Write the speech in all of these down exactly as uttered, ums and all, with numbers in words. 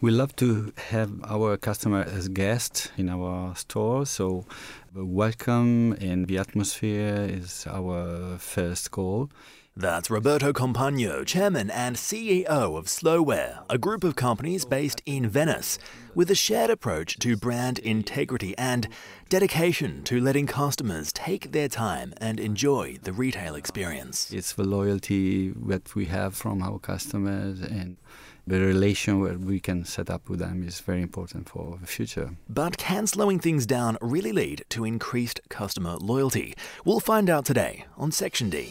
We love to have our customer as guests in our store, so the welcome and the atmosphere is our first goal. That's Roberto Compagno, chairman and C E O of Slowware, a group of companies based in Venice, with a shared approach to brand integrity and dedication to letting customers take their time and enjoy the retail experience. It's the loyalty that we have from our customers, and the relation that we can set up with them is very important for the future. But can slowing things down really lead to increased customer loyalty? We'll find out today on Section D.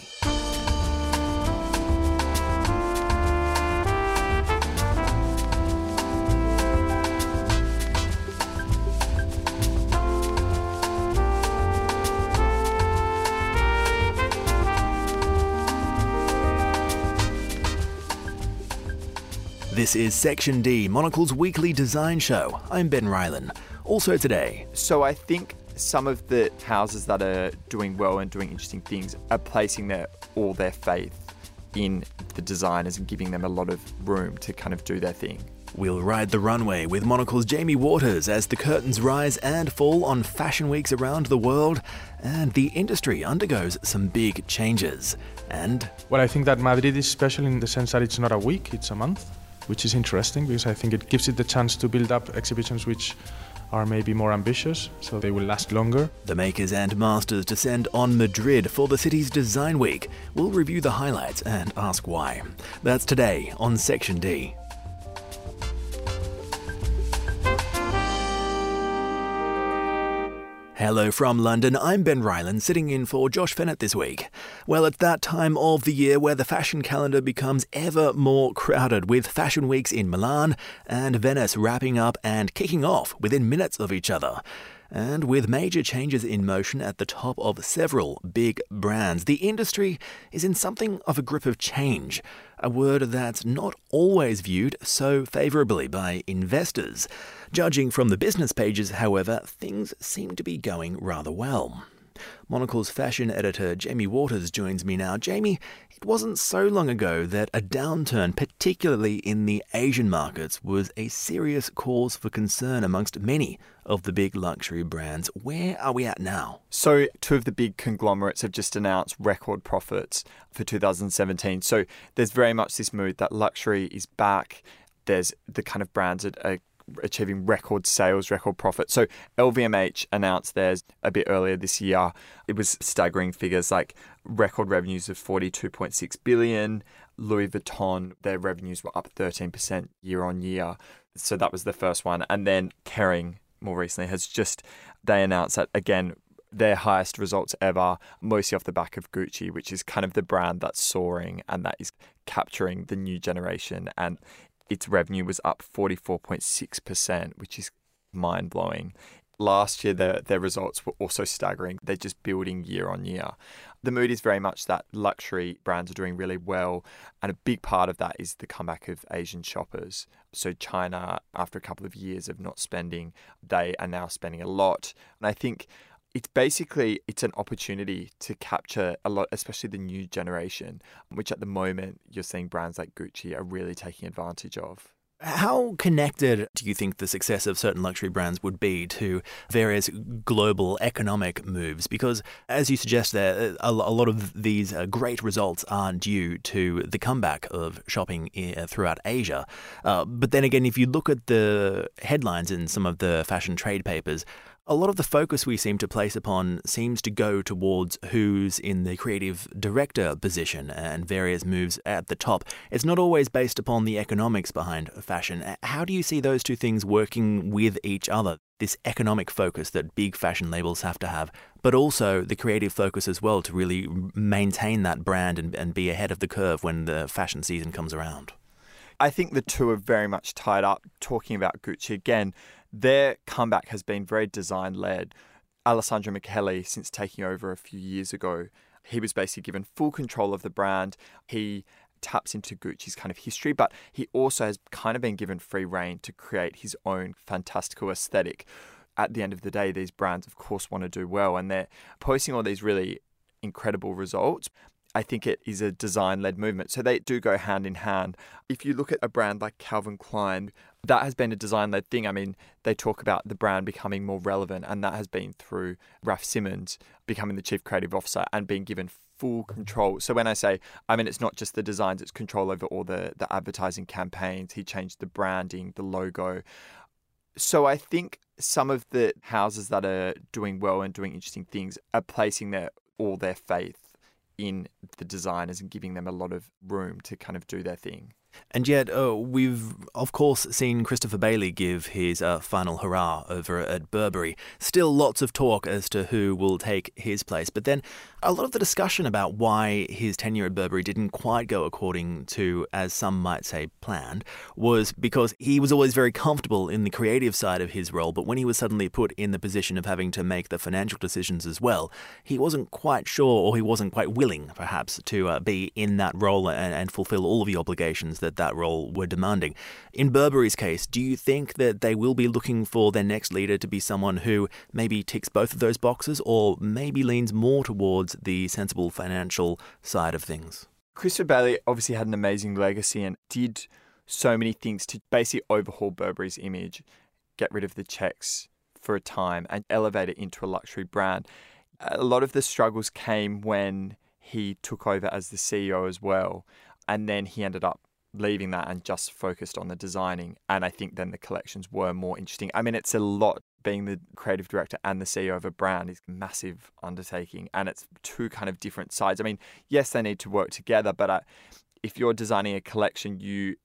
This is Section D, Monocle's weekly design show. I'm Ben Rylan. Also today, So I think some of the houses that are doing well and doing interesting things are placing their all their faith in the designers and giving them a lot of room to kind of do their thing. we'll ride the runway with Monocle's Jamie Waters as the curtains rise and fall on fashion weeks around the world, and the industry undergoes some big changes. And Well, I think that Madrid is special in the sense that it's not a week, it's a month, which is interesting because I think it gives it the chance to build up exhibitions which are maybe more ambitious, so they will last longer. the makers and masters descend on Madrid for the city's Design Week. We'll review the highlights and ask why. That's today on Section D. Hello from London, I'm Ben Rylan, sitting in for Josh Fennett this week. Well, it's that time of the year where the fashion calendar becomes ever more crowded, with fashion weeks in Milan and Venice wrapping up and kicking off within minutes of each other. And with major changes in motion at the top of several big brands, the industry is in something of a grip of change, a word that's not always viewed so favourably by investors. Judging from the business pages, however, things seem to be going rather well. Monocle's fashion editor Jamie Waters joins me now. Jamie, it wasn't so long ago that a downturn, particularly in the Asian markets, was a serious cause for concern amongst many of the big luxury brands. Where are we at now? So two of the big conglomerates have just announced record profits for two thousand seventeen. So there's very much this mood that luxury is back. There's the kind of brands that are achieving record sales, record profit. So L V M H announced theirs a bit earlier this year. It was staggering figures, like record revenues of forty-two point six billion. Louis Vuitton, their revenues were up thirteen percent year on year. So that was the first one. And then Kering, more recently, has just, they announced that, again, their highest results ever, mostly off the back of Gucci, which is kind of the brand that's soaring and that is capturing the new generation. And its revenue was up forty-four point six percent, which is mind-blowing. Last year, their, their results were also staggering. They're just building year on year. The mood is very much that luxury brands are doing really well, and a big part of that is the comeback of Asian shoppers. So China, after a couple of years of not spending, they are now spending a lot. And I think it's basically, it's an opportunity to capture a lot, especially the new generation, which at the moment you're seeing brands like Gucci are really taking advantage of. How connected do you think the success of certain luxury brands would be to various global economic moves? Because, as you suggest there, a lot of these great results are due to the comeback of shopping throughout Asia. Uh, but then again, if you look at the headlines in some of the fashion trade papers, a lot of the focus we seem to place upon seems to go towards who's in the creative director position and various moves at the top. It's not always based upon the economics behind fashion. How do you see those two things working with each other? This economic focus that big fashion labels have to have, but also the creative focus as well to really maintain that brand and, and be ahead of the curve when the fashion season comes around. I think the two are very much tied up. Talking about Gucci again, their comeback has been very design-led. Alessandro Michele, since taking over a few years ago, he was basically given full control of the brand. He taps into Gucci's kind of history, but he also has kind of been given free rein to create his own fantastical aesthetic. At the end of the day, these brands, of course, want to do well, and they're posting all these really incredible results. I think it is a design-led movement. So they do go hand in hand. If you look at a brand like Calvin Klein, that has been a design-led thing. I mean, they talk about the brand becoming more relevant, and that has been through Raf Simons becoming the chief creative officer and being given full control. So when I say, I mean, it's not just the designs, it's control over all the, the advertising campaigns. He changed the branding, the logo. So I think some of the houses that are doing well and doing interesting things are placing their all their faith in the designers and giving them a lot of room to kind of do their thing. And yet, uh, we've, of course, seen Christopher Bailey give his uh, final hurrah over at Burberry. Still lots of talk as to who will take his place. But then a lot of the discussion about why his tenure at Burberry didn't quite go according to, as some might say, planned, was because he was always very comfortable in the creative side of his role. But when he was suddenly put in the position of having to make the financial decisions as well, he wasn't quite sure, or he wasn't quite willing, perhaps, to uh, be in that role and, and fulfill all of the obligations that that role were demanding. In Burberry's case, do you think that they will be looking for their next leader to be someone who maybe ticks both of those boxes, or maybe leans more towards the sensible financial side of things? Christopher Bailey obviously had an amazing legacy and did so many things to basically overhaul Burberry's image, get rid of the checks for a time and elevate it into a luxury brand. A lot of the struggles came when he took over as the C E O as well, and then he ended up leaving that and just focused on the designing. And I think then the collections were more interesting. I mean, it's a lot. Being the creative director and the C E O of a brand is a massive undertaking, and it's two kind of different sides. I mean, yes, they need to work together, but uh, if you're designing a collection, you,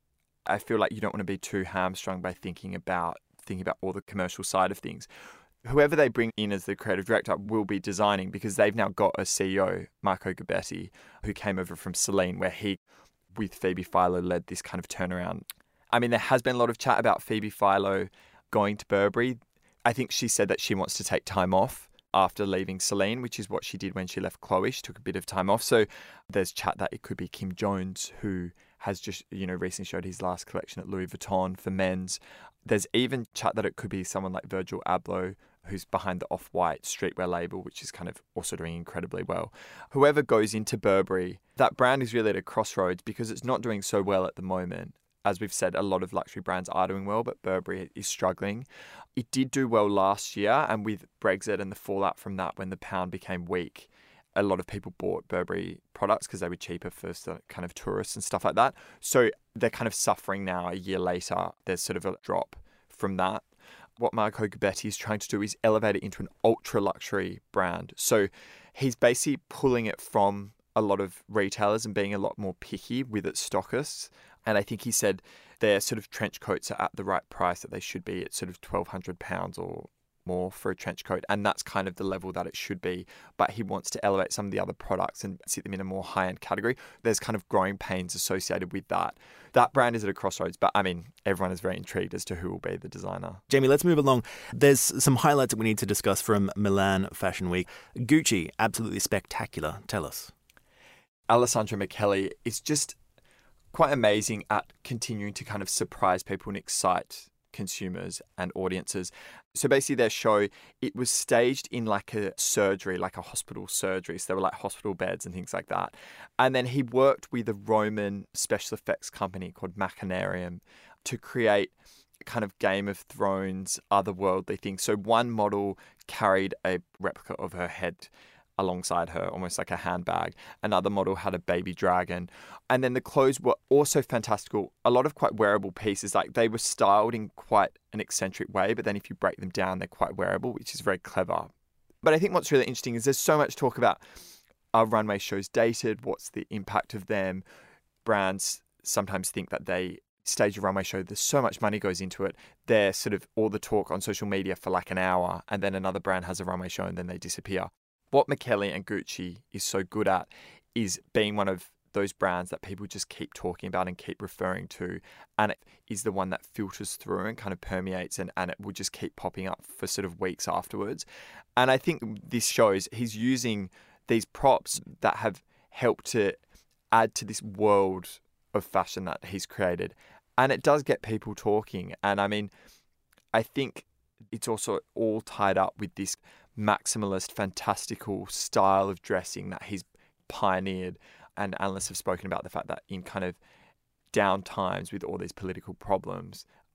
I feel like you don't want to be too hamstrung by thinking about thinking about all the commercial side of things. Whoever they bring in as the creative director will be designing, because they've now got a C E O, Marco Gabbetti, who came over from Celine, where he, with Phoebe Philo, led this kind of turnaround. I mean, there has been a lot of chat about Phoebe Philo going to Burberry. I think she said that she wants to take time off after leaving Celine, which is what she did when she left Chloe. She took a bit of time off. So there's chat that it could be Kim Jones, who has just, you know, recently showed his last collection at Louis Vuitton for men's. There's even chat that it could be someone like Virgil Abloh, who's behind the Off-White streetwear label, which is kind of also doing incredibly well. Whoever goes into Burberry, that brand is really at a crossroads because it's not doing so well at the moment. As we've said, a lot of luxury brands are doing well, but Burberry is struggling. It did do well last year, and with Brexit and the fallout from that, when the pound became weak, a lot of people bought Burberry products because they were cheaper for kind of tourists and stuff like that. So they're kind of suffering now a year later. There's sort of a drop from that. What Marco Gabbetti is trying to do is elevate it into an ultra luxury brand. So he's basically pulling it from a lot of retailers and being a lot more picky with its stockists. And I think he said their sort of trench coats are at the right price, that they should be at sort of twelve hundred pounds or more for a trench coat. And that's kind of the level that it should be. But he wants to elevate some of the other products and sit them in a more high-end category. There's kind of growing pains associated with that. That brand is at a crossroads. But I mean, everyone is very intrigued as to who will be the designer. Jamie, let's move along. There's some highlights that we need to discuss from Milan Fashion Week. Gucci, absolutely spectacular. Tell us. Alessandro Michele is just quite amazing at continuing to kind of surprise people and excite consumers and audiences. So basically their show, it was staged in like a surgery, like a hospital surgery. So there were like hospital beds and things like that. And then he worked with a Roman special effects company called Machinarium to create a kind of Game of Thrones, otherworldly thing. So one model carried a replica of her head alongside her, almost like a handbag. Another model had a baby dragon. And then the clothes were also fantastical. A lot of quite wearable pieces. Like they were styled in quite an eccentric way, but then if you break them down, they're quite wearable, which is very clever. But I think what's really interesting is there's so much talk about, are runway shows dated? What's the impact of them? Brands sometimes think that they stage a runway show, there's so much money goes into it. They're sort of all the talk on social media for like an hour, and then another brand has a runway show and then they disappear. What Michele and Gucci is so good at is being one of those brands that people just keep talking about and keep referring to, and it is the one that filters through and kind of permeates, and, and it will just keep popping up for sort of weeks afterwards. And I think this shows he's using these props that have helped to add to this world of fashion that he's created, and it does get people talking. And I mean, I think it's also all tied up with this maximalist, fantastical style of dressing that he's pioneered. And analysts have spoken about the fact that in kind of down times with all these political problems,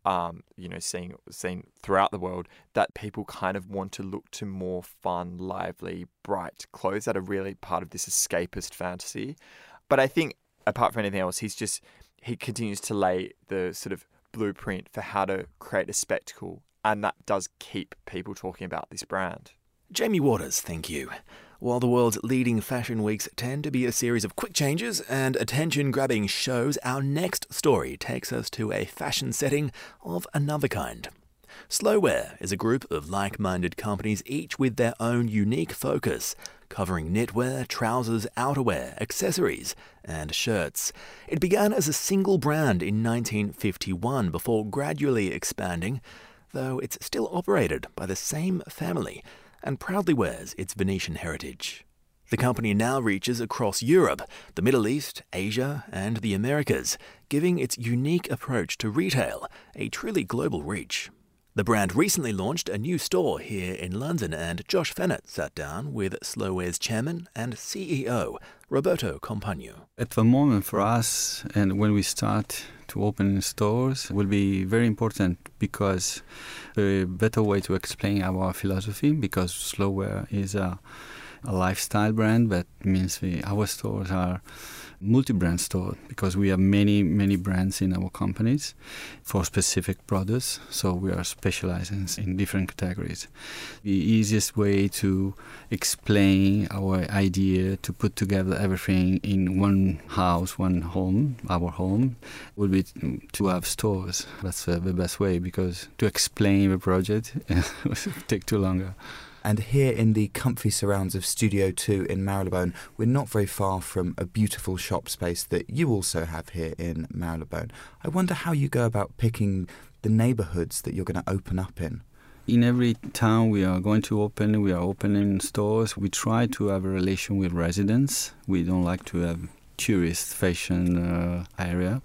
um, you know, seeing seen throughout the world, that people kind of want to look to more fun, lively, bright clothes that are really part of this escapist fantasy. But I think, apart from anything else, he's just he continues to lay the sort of blueprint for how to create a spectacle, and that does keep people talking about this brand. Jamie Waters, thank you. While the world's leading fashion weeks tend to be a series of quick changes and attention-grabbing shows, our next story takes us to a fashion setting of another kind. Slowwear is a group of like-minded companies, each with their own unique focus, covering knitwear, trousers, outerwear, accessories, and shirts. It began as a single brand in nineteen fifty-one before gradually expanding, though it's still operated by the same family and proudly wears its Venetian heritage. The company now reaches across Europe, the Middle East, Asia, and the Americas, giving its unique approach to retail a truly global reach. The brand recently launched a new store here in London, and Josh Fennett sat down with Slowwear's chairman and C E O, Roberto Compagno. At the moment for us, and when we start to open stores, will be very important because a better way to explain our philosophy, because Slowwear is a, a lifestyle brand, that means we, our stores are multi-brand store because we have many, many brands in our companies for specific products. So we are specializing in different categories. The easiest way to explain our idea to put together everything in one house, one home, our home, would be to have stores. That's uh, the best way, because to explain the project would take too longer. And here in the comfy surrounds of Studio two in Marylebone, we're not very far from a beautiful shop space that you also have here in Marylebone. I wonder how you go about picking the neighbourhoods that you're going to open up in. In every town we are going to open, we are opening stores. We try to have a relation with residents. We don't like to have tourist fashion uh, area,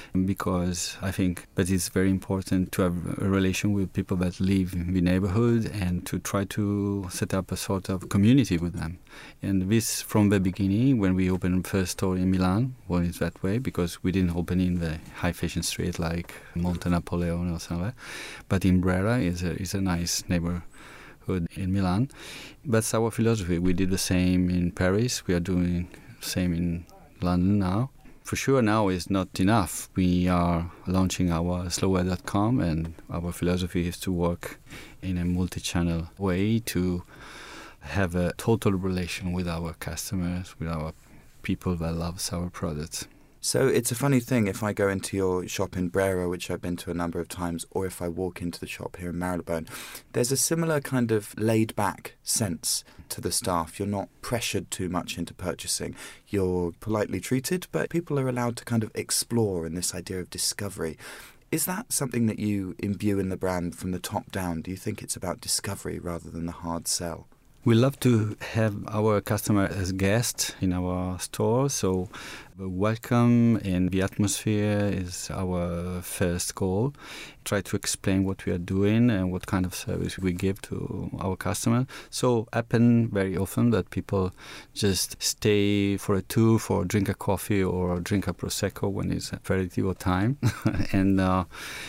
because I think that it's very important to have a relation with people that live in the neighborhood and to try to set up a sort of community with them. And this, from the beginning, when we opened the first store in Milan, was that way, because we didn't open in the high fashion street like Monte Napoleone or somewhere, but in Brera is a, is a nice neighborhood in Milan. That's our philosophy. We did the same in Paris. We are doing the same in London now. For sure now is not enough. We are launching our slowwear dot com, and our philosophy is to work in a multi-channel way to have a total relation with our customers, with our people that loves our products. So it's a funny thing, if I go into your shop in Brera, which I've been to a number of times, or if I walk into the shop here in Marylebone, there's a similar kind of laid-back sense to the staff. You're not pressured too much into purchasing. You're politely treated, but people are allowed to kind of explore in this idea of discovery. Is that something that you imbue in the brand from the top down? Do you think it's about discovery rather than the hard sell? We love to have our customer as guests in our store, so the welcome and the atmosphere is our first goal. Try to explain what we are doing and what kind of service we give to our customer. So happen very often that people just stay for a tour, for drink a coffee or drink a Prosecco when it's aperitivo time, and uh,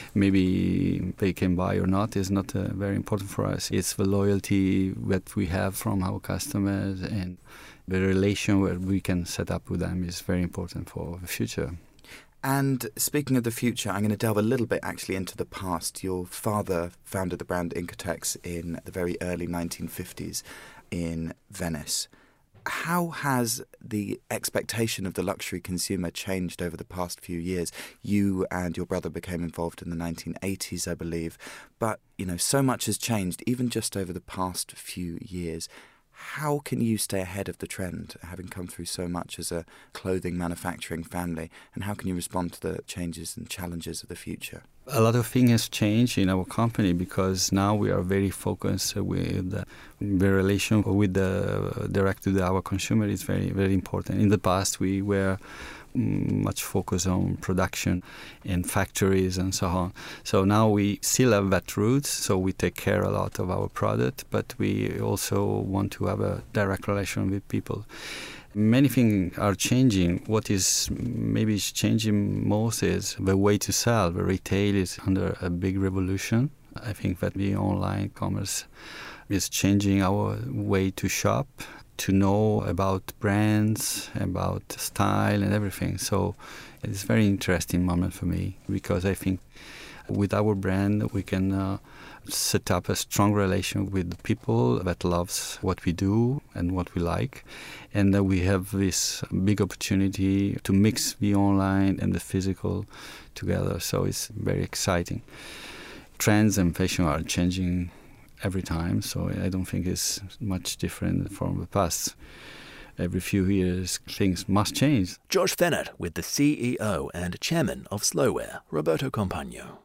maybe they can buy or not is not uh, very important for us. It's the loyalty that we have from our customers, and the relation where we can set up with them is very important for the future. And speaking of the future, I'm going to delve a little bit actually into the past. Your father founded the brand Incotex in the very early nineteen fifties in Venice. How has the expectation of the luxury consumer changed over the past few years? You and your brother became involved in the nineteen eighties, I believe. But, you know, so much has changed, even just over the past few years. How can you stay ahead of the trend, having come through so much as a clothing manufacturing family? And how can you respond to the changes and challenges of the future? A lot of things has changed in our company, because now we are very focused with the, the relation with the direct to the, our consumer is very, very important. In the past, we were much focus on production in factories and so on. So now we still have that roots, so we take care a lot of our product, but we also want to have a direct relation with people. Many things are changing. What is maybe is changing most is the way to sell. The retail is under a big revolution. I think that the online commerce is changing our way to shop, to know about brands, about style and everything. So it's a very interesting moment for me because I think with our brand we can uh, set up a strong relation with the people that loves what we do and what we like. And uh, we have this big opportunity to mix the online and the physical together. So it's very exciting. Trends and fashion are changing every time, so I don't think it's much different from the past. Every few years, things must change. Josh Fennet with the C E O and chairman of Slowwear, Roberto Compagno.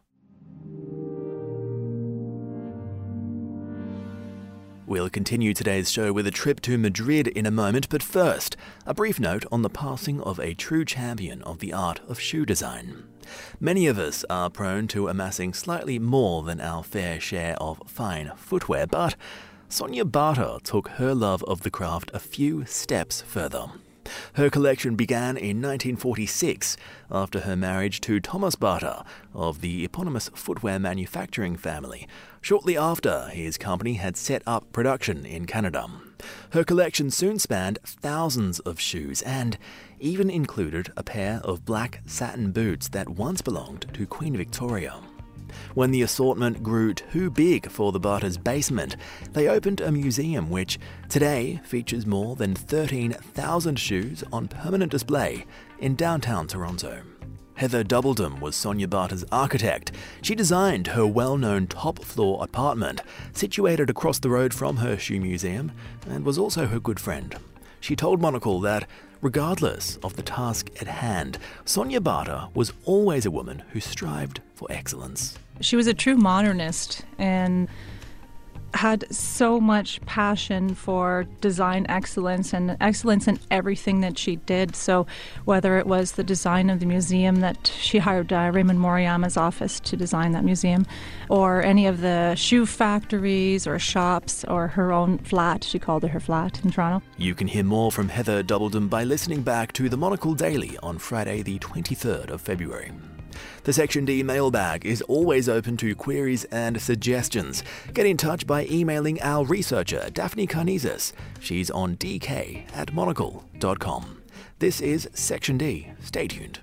We'll continue today's show with a trip to Madrid in a moment, but first, a brief note on the passing of a true champion of the art of shoe design. Many of us are prone to amassing slightly more than our fair share of fine footwear, but Sonia Barta took her love of the craft a few steps further. Her collection began in nineteen forty-six after her marriage to Thomas Barta of the eponymous footwear manufacturing family, shortly after his company had set up production in Canada. Her collection soon spanned thousands of shoes and even included a pair of black satin boots that once belonged to Queen Victoria. When the assortment grew too big for the Barta's basement, they opened a museum which today features more than thirteen thousand shoes on permanent display in downtown Toronto. Heather Doubledom was Sonia Barta's architect. She designed her well-known top-floor apartment, situated across the road from her shoe museum, and was also her good friend. She told Monocle that, regardless of the task at hand, Sonia Barta was always a woman who strived for excellence. She was a true modernist and had so much passion for design excellence and excellence in everything that she did. So whether it was the design of the museum that she hired uh, Raymond Moriyama's office to design that museum, or any of the shoe factories or shops, or her own flat, she called it her flat in Toronto. You can hear more from Heather Doubledom by listening back to the Monocle Daily on Friday the twenty-third of February. The Section D mailbag is always open to queries and suggestions. Get in touch by emailing our researcher, Daphne Karnizis. She's on d k at monocle dot com. This is Section D. Stay tuned.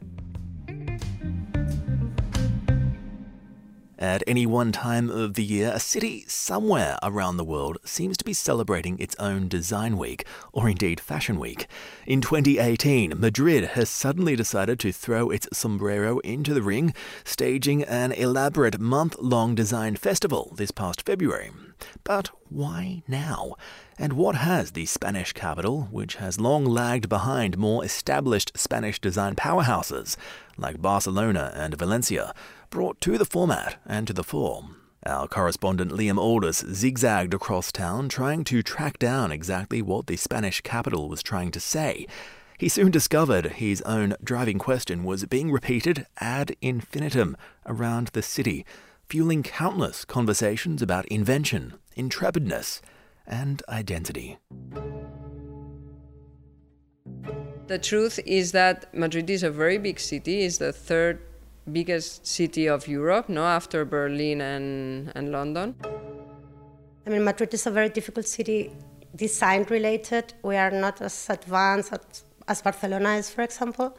At any one time of the year, a city somewhere around the world seems to be celebrating its own Design Week, or indeed Fashion Week. In twenty eighteen, Madrid has suddenly decided to throw its sombrero into the ring, staging an elaborate month-long design festival this past February. But why now? And what has the Spanish capital, which has long lagged behind more established Spanish design powerhouses like Barcelona and Valencia, brought to the format and to the fore? Our correspondent Liam Aldous zigzagged across town trying to track down exactly what the Spanish capital was trying to say. He soon discovered his own driving question was being repeated ad infinitum around the city, fueling countless conversations about invention, intrepidness, and identity. The truth is that Madrid is a very big city. It's the third biggest city of Europe, no, after Berlin and, and London. I mean, Madrid is a very difficult city, design-related. We are not as advanced as, as Barcelona is, for example.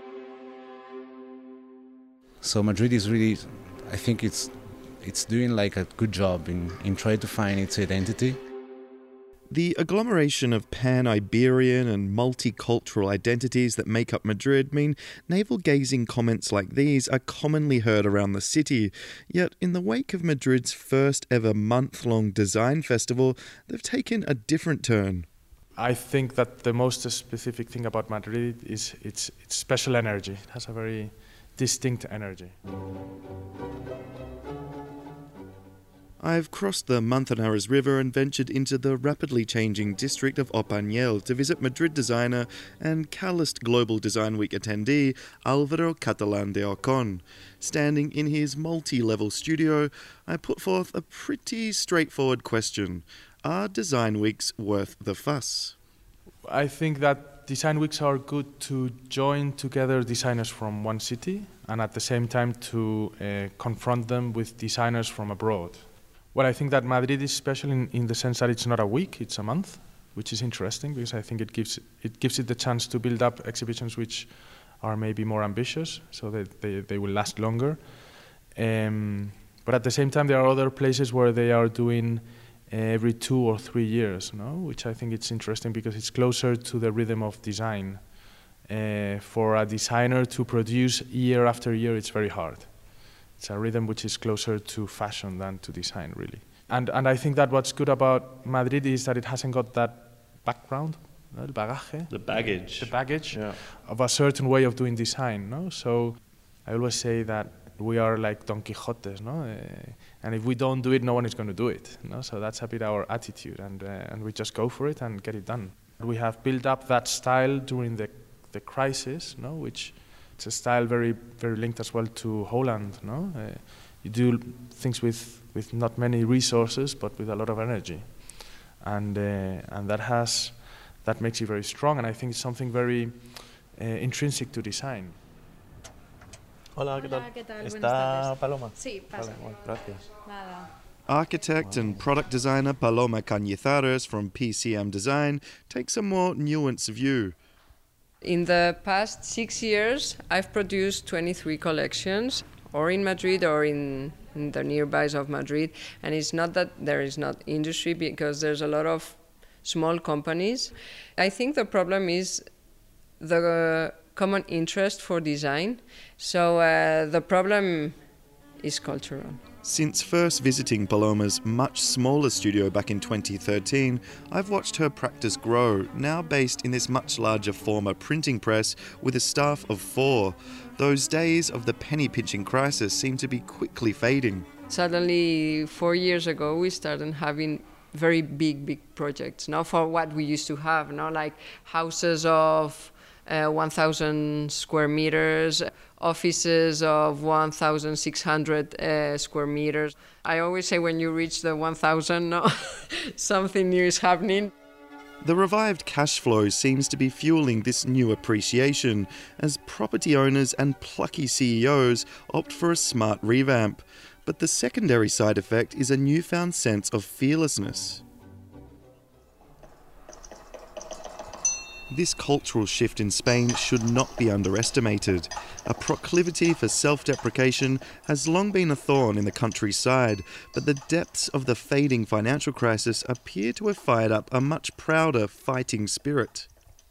So Madrid is really, I think it's it's doing like a good job in, in trying to find its identity. The agglomeration of pan-Iberian and multicultural identities that make up Madrid mean navel-gazing comments like these are commonly heard around the city. Yet, in the wake of Madrid's first ever month-long design festival, they've taken a different turn. I think that the most specific thing about Madrid is its, its special energy. It has a very distinct energy. I've crossed the Manzanares River and ventured into the rapidly changing district of Opañel to visit Madrid designer and Calist Global Design Week attendee Álvaro Catalán de Ocon. Standing in his multi-level studio, I put forth a pretty straightforward question. Are design weeks worth the fuss? I think that design weeks are good to join together designers from one city and at the same time to uh, confront them with designers from abroad. Well, I think that Madrid is special in, in the sense that it's not a week, it's a month, which is interesting because I think it gives it gives it the chance to build up exhibitions which are maybe more ambitious, so that they, they will last longer. Um, but at the same time, there are other places where they are doing uh, every two or three years, no? Which I think it's interesting because it's closer to the rhythm of design. Uh, for a designer to produce year after year, it's very hard. It's a rhythm which is closer to fashion than to design, really. And and I think that what's good about Madrid is that it hasn't got that background, no? El bagaje, the baggage, the baggage yeah. of a certain way of doing design. No, so I always say that we are like Don Quixotes, no, uh, and if we don't do it, no one is going to do it. No, so that's a bit our attitude, and uh, and we just go for it and get it done. We have built up that style during the the crisis, no, which it's a style very very linked as well to Holland, no. Uh, you do things with with not many resources, but with a lot of energy, and uh, and that has that makes you very strong, and I think it's something very uh, intrinsic to design. Hola, ¿qué tal? Hola, ¿qué tal? ¿Está Paloma? Sí, pasa. Vale, bueno, gracias. Nada. Architect and product designer Paloma Cañizares from P C M Design takes a more nuanced view. In the past six years, I've produced twenty-three collections, or in Madrid or in, in the nearbys of Madrid. And it's not that there is not industry, because there's a lot of small companies. I think the problem is the common interest for design. So uh, the problem is cultural. Since first visiting Paloma's much smaller studio back in twenty thirteen, I've watched her practice grow, now based in this much larger former printing press with a staff of four. Those days of the penny-pinching crisis seem to be quickly fading. Suddenly, four years ago, we started having very big, big projects, now for what we used to have, now like houses of uh, one thousand square meters, offices of one thousand six hundred uh, square meters. I always say when you reach the one thousand, no, something new is happening. The revived cash flow seems to be fueling this new appreciation as property owners and plucky C E Os opt for a smart revamp. But the secondary side effect is a newfound sense of fearlessness. This cultural shift in Spain should not be underestimated. A proclivity for self-deprecation has long been a thorn in the country's side, but the depths of the fading financial crisis appear to have fired up a much prouder fighting spirit.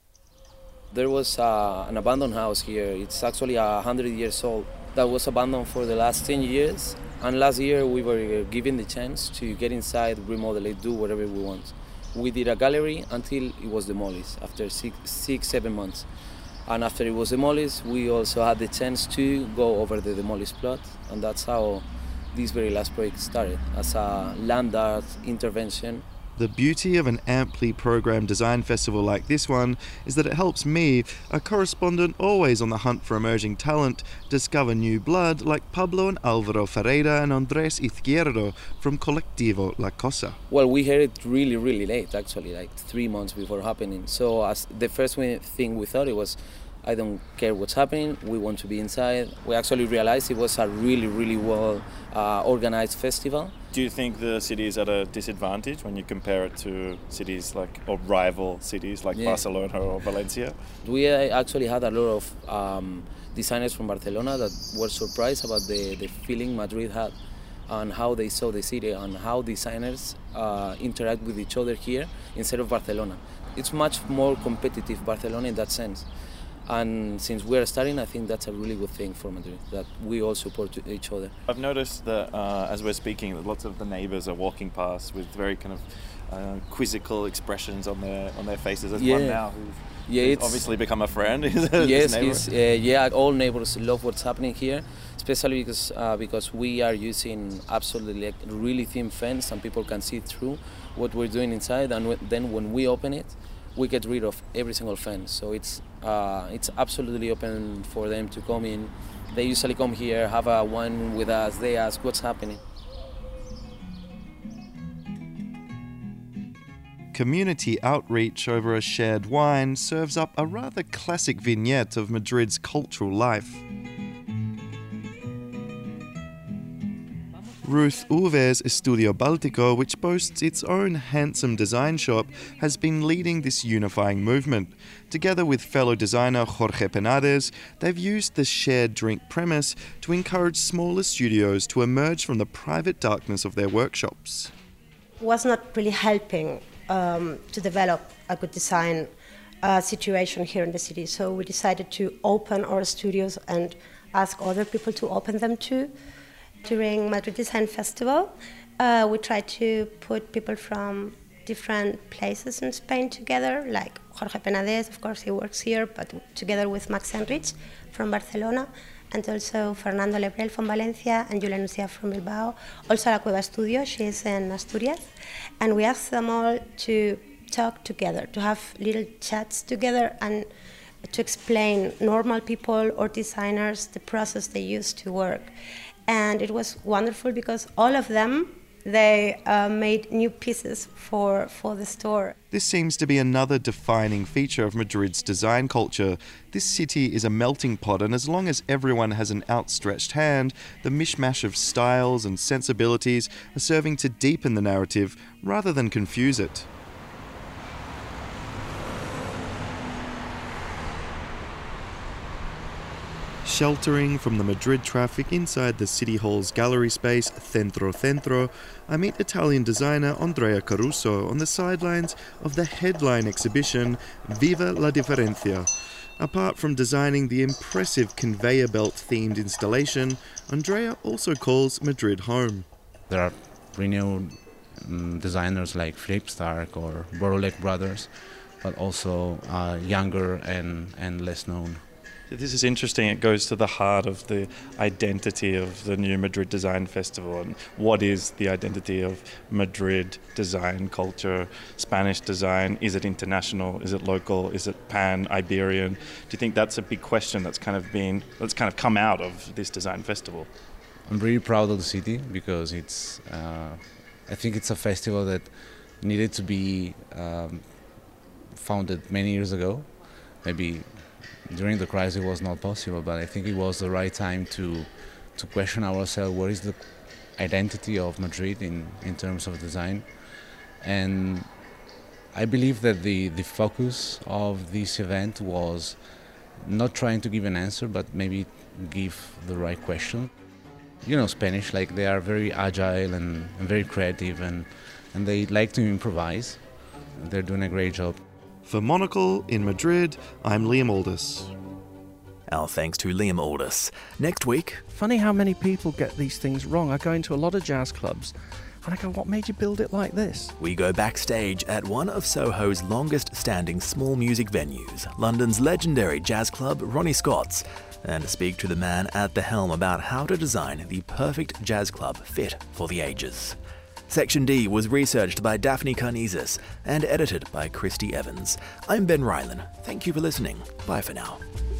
There was uh, an abandoned house here. It's actually a hundred years old. That was abandoned for the last ten years, and last year we were given the chance to get inside, remodel it, do whatever we want. We did a gallery until it was demolished after six, six, seven months. And after it was demolished, we also had the chance to go over the demolished plot, and that's how this very last project started, as a land art intervention. The beauty of an amply programmed design festival like this one is that it helps me, a correspondent always on the hunt for emerging talent, discover new blood like Pablo and Alvaro Ferreira and Andrés Izquierdo from Colectivo La Cosa. Well, we heard it really, really late, actually, like three months before happening. So as the first thing we thought it was, I don't care what's happening, we want to be inside. We actually realized it was a really, really well uh, organized festival. Do you think the city is at a disadvantage when you compare it to cities like, or rival cities like yeah. Barcelona or Valencia? We actually had a lot of um, designers from Barcelona that were surprised about the, the feeling Madrid had and how they saw the city and how designers uh, interact with each other here instead of Barcelona. It's much more competitive, Barcelona, in that sense. And since we're starting, I think that's a really good thing for Madrid, that we all support each other. I've noticed that uh, as we're speaking, that lots of the neighbours are walking past with very kind of uh, quizzical expressions on their on their faces. There's yeah. one now who's, yeah, who's it's, obviously become a friend. yes, he's, uh, yeah, all neighbours love what's happening here, especially because uh, because we are using absolutely like really thin fence and people can see through what we're doing inside, and w- then when we open it, we get rid of every single fence. So it's uh, it's absolutely open for them to come in. They usually come here, have a wine with us, they ask what's happening. community outreach over a shared wine serves up a rather classic vignette of Madrid's cultural life. Ruth Uve's Estudio Baltico, which boasts its own handsome design shop, has been leading this unifying movement. Together with fellow designer Jorge Penades, they've used the shared drink premise to encourage smaller studios to emerge from the private darkness of their workshops. Was not really helping um, to develop a good design uh, situation here in the city, so we decided to open our studios and ask other people to open them too. During Madrid Design Festival, uh, we tried to put people from different places in Spain together, like Jorge Penades, of course he works here, but together with Max Enrich from Barcelona, and also Fernando Lebrel from Valencia and Julia Nucia from Bilbao. Also La Cueva Studio, she's in Asturias. And we asked them all to talk together, to have little chats together and to explain normal people or designers the process they use to work. And it was wonderful because all of them, they uh, made new pieces for, for the store. This seems to be another defining feature of Madrid's design culture. This city is a melting pot, and as long as everyone has an outstretched hand, the mishmash of styles and sensibilities are serving to deepen the narrative rather than confuse it. Sheltering from the Madrid traffic inside the City Hall's gallery space, Centro Centro, I meet Italian designer Andrea Caruso on the sidelines of the headline exhibition Viva la Differencia. Apart from designing the impressive conveyor belt-themed installation, Andrea also calls Madrid home. There are renowned um, designers like Philippe Starck or Borolek brothers, but also uh, younger and, and less known. This is interesting. It goes to the heart of the identity of the new Madrid Design Festival and what is the identity of Madrid design culture, Spanish design. Is it international? Is it local? Is it pan-Iberian? Do you think that's a big question that's kind of been that's kind of come out of this design festival? I'm really proud of the city because it's. Uh, I think it's a festival that needed to be um, founded many years ago, maybe. During the crisis it was not possible, but I think it was the right time to to question ourselves what is the identity of Madrid in, in terms of design. And I believe that the, the focus of this event was not trying to give an answer, but maybe give the right question. You know, Spanish, like they are very agile and, and very creative and, and they like to improvise. They're doing a great job. For Monocle in Madrid, I'm Liam Aldous. Our thanks to Liam Aldous. Next week... Funny how many people get these things wrong. I go into a lot of jazz clubs and I go, what made you build it like this? We go backstage at one of Soho's longest-standing small music venues, London's legendary jazz club, Ronnie Scott's, and speak to the man at the helm about how to design the perfect jazz club fit for the ages. Section D was researched by Daphne Karnizis and edited by Christy Evans. I'm Ben Rylan. Thank you for listening. Bye for now.